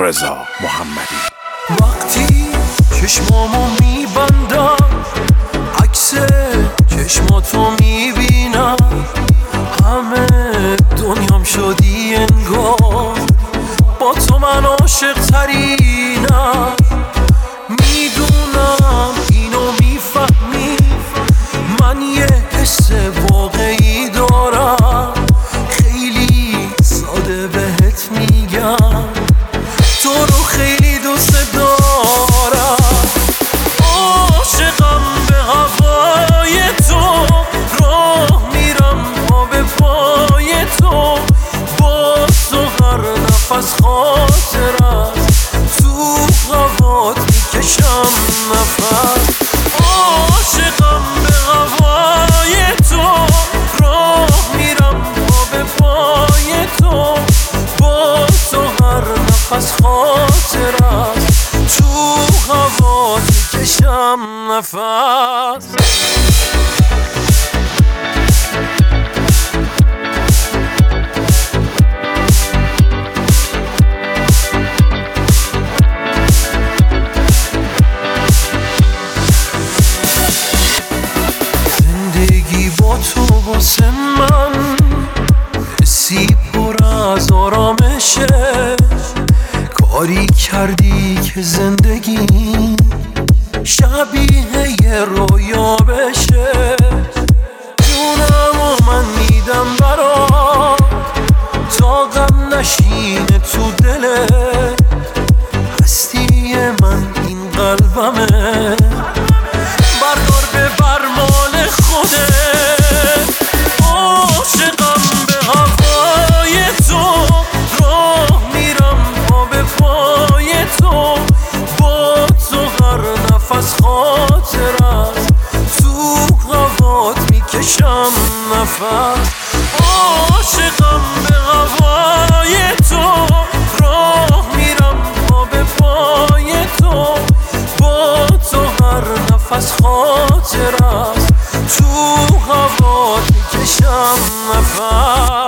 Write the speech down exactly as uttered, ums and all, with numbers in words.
رضا محمدی. وقتی چشمامو میبندم عکس چشماتو میبینم، همه دنیام شدی انگار، با تو من عاشق ترینم. میدونم اینو میفهمی، من یه حس واقعی دارم، خیلی ساده بهت میگم تو رو خیلی دوست دارم. عاشقم به هوای تو، راه میرم پا به پای تو، با تو هر نفس خاطرت، تو هوات میکشم نفس. عاشقم به هوای تو، راه میرم پا به پای تو، با تو هر نفس خاطرت، تو هوات میکشم نفس. زندگی با تو واسه من حسی پر از آرامشه، کاری کردی که زندگی شبیه یه رویا بشه. جونم و من میدم برات تا غم نشینه تو دلت، هستی من این قلبمه، بردار به برمال خودت. عاشقم به هوای تو، راه میرم پا به پای تو، با تو هر نفس خاطرت، تو هوات میکشم نفس. عاشقم به هوای تو، راه میرم پا به پای تو، با تو هر نفس خاطرت، تو هوات میکشم نفس.